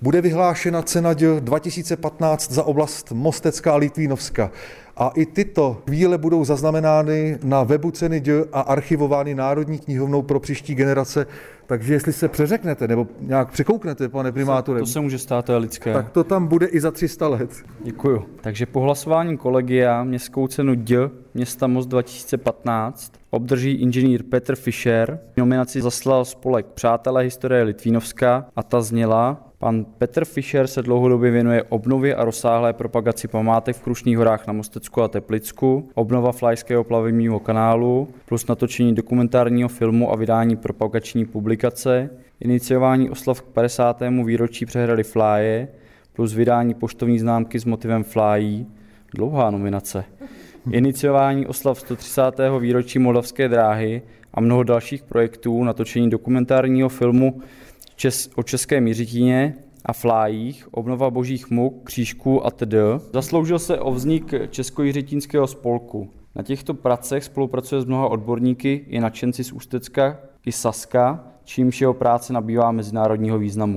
bude vyhlášena cena D 2015 za oblast Mostecka a Litvínovska. A i tyto chvíle budou zaznamenány na webu ceny D a archivovány Národní knihovnou pro příští generace. Takže jestli se přeřeknete nebo nějak překouknete, pane primátore. To se může stát, to je lidské. Tak to tam bude i za 300 let. Děkuju. Takže po hlasování kolegia městskou cenu D města Most 2015 obdrží inženýr Petr Fischer. Nominaci zaslal spolek Přátelé historie Litvínovska a ta zněla: pan Petr Fischer se dlouhodobě věnuje obnově a rozsáhlé propagaci památek v Krušných horách na Mostecku a Teplicku, obnova Flajského plavebního kanálu, plus natočení dokumentárního filmu a vydání propagační publikace, iniciování oslav k 50. výročí přehrady Fláje, plus vydání poštovní známky s motivem Flájí, dlouhá nominace, iniciování oslav 130. výročí Moldavské dráhy a mnoho dalších projektů, natočení dokumentárního filmu o českém Jiřitíně a Flájích, obnova božích muk, křížků atd. Zasloužil se o vznik Česko-jiřitínského spolku. Na těchto pracech spolupracuje s mnoha odborníky i nadšenci z Ústecka i Saska, čímž jeho práce nabývá mezinárodního významu.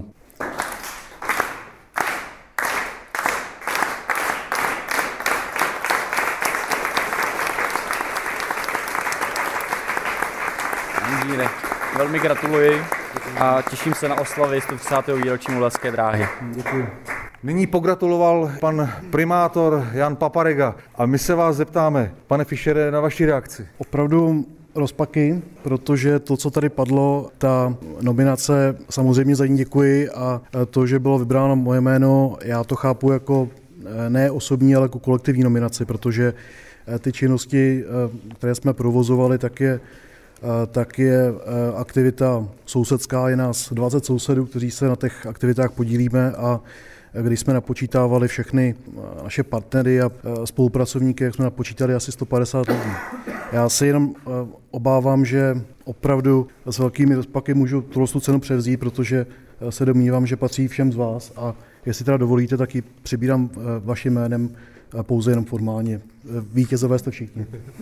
Velmi gratuluji a těším se na oslavy 130. výročí Moldavské dráhy. Děkuji. Nyní pogratuloval pan primátor Jan Paparega a my se vás zeptáme, pane Fischere, na vaši reakci. Opravdu rozpaky, protože to, co tady padlo, ta nominace, samozřejmě za ní děkuji a to, že bylo vybráno moje jméno, já to chápu jako ne osobní, ale jako kolektivní nominaci, protože ty činnosti, které jsme provozovali, tak je aktivita sousedská, je nás 20 sousedů, kteří se na těch aktivitách podílíme a když jsme napočítávali všechny naše partnery a spolupracovníky, jak jsme napočítali asi 150 lidí. Já se jenom obávám, že opravdu s velkými rozpaky můžu tu cenu převzít, protože se domnívám, že patří všem z vás a jestli teda dovolíte, tak ji přibírám vaším jménem pouze jenom formálně. Vítězové jste všichni.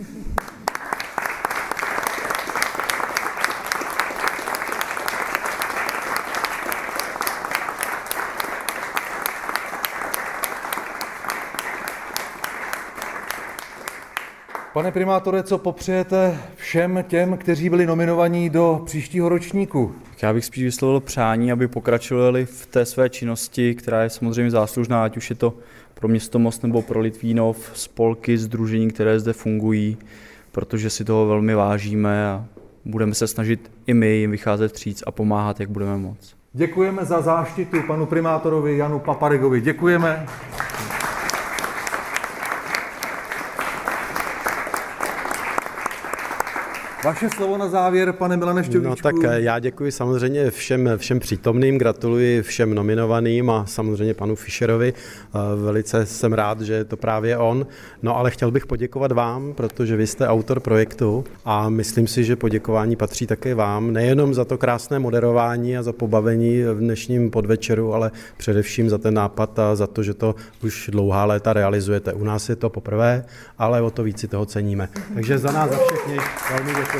Pane primátore, co popřejete všem těm, kteří byli nominovaní do příštího ročníku? Já bych spíš vyslovil přání, aby pokračovali v té své činnosti, která je samozřejmě záslužná, ať už je to pro město Most nebo pro Litvínov, spolky, sdružení, které zde fungují, protože si toho velmi vážíme a budeme se snažit i my jim vycházet vstříc a pomáhat, jak budeme moct. Děkujeme za záštitu panu primátorovi Janu Paparegovi. Děkujeme. Vaše slovo na závěr, pane Milane Šťovíčku. No tak já děkuji samozřejmě všem přítomným, gratuluji všem nominovaným a samozřejmě panu Fischerovi. Velice jsem rád, že je to právě on. No ale chtěl bych poděkovat vám, protože vy jste autor projektu a myslím si, že poděkování patří také vám, nejenom za to krásné moderování a za pobavení v dnešním podvečeru, ale především za ten nápad a za to, že to už dlouhá léta realizujete. U nás je to poprvé, ale o to víc si toho ceníme. Takže za nás, za všechny, velmi děkuji.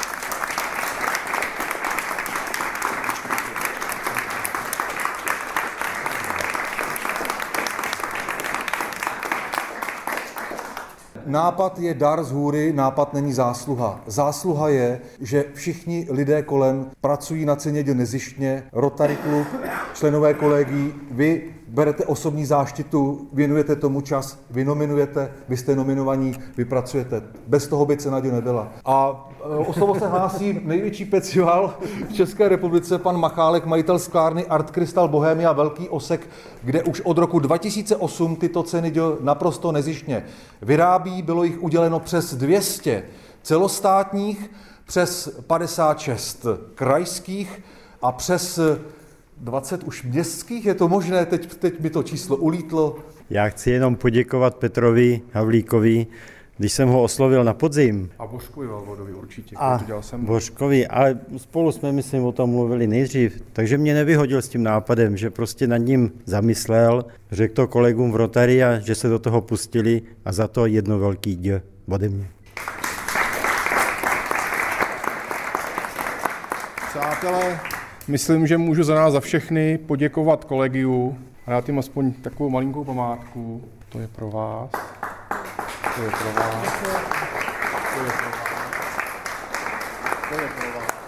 Nápad je dar z hůry, nápad není zásluha. Zásluha je, že všichni lidé kolem pracují na ceně nezištně, Rotary Klub, členové kolegií, vy berete osobní záštitu, věnujete tomu čas, vy nominujete, vy jste nominovaní, vy pracujete. Bez toho by cena nebyla. A o slovo se hlásí největší pecival v České republice, pan Machálek, majitel sklárny Art Crystal Bohemia Velký Osek, kde už od roku 2008 tyto ceny naprosto nezištně vyrábí. Bylo jich uděleno přes 200 celostátních, přes 56 krajských a přes 20 už městských, je to možné, teď mi to číslo ulítlo. Já chci jenom poděkovat Petrovi Havlíkovi, když jsem ho oslovil na podzim. A Božkovi Valvodovi určitě. A Božkovi, ale spolu jsme, myslím, o tom mluvili nejdřív, takže mě nevyhodil s tím nápadem, že prostě nad ním zamyslel, řekl to kolegům v Rotary a že se do toho pustili a za to jedno velký dě ode mě. Přátelé, myslím, že můžu za nás za všechny poděkovat kolegiu a dát jim aspoň takovou malinkou památku. To je pro vás. To je pro vás. To je pro vás. To je pro vás.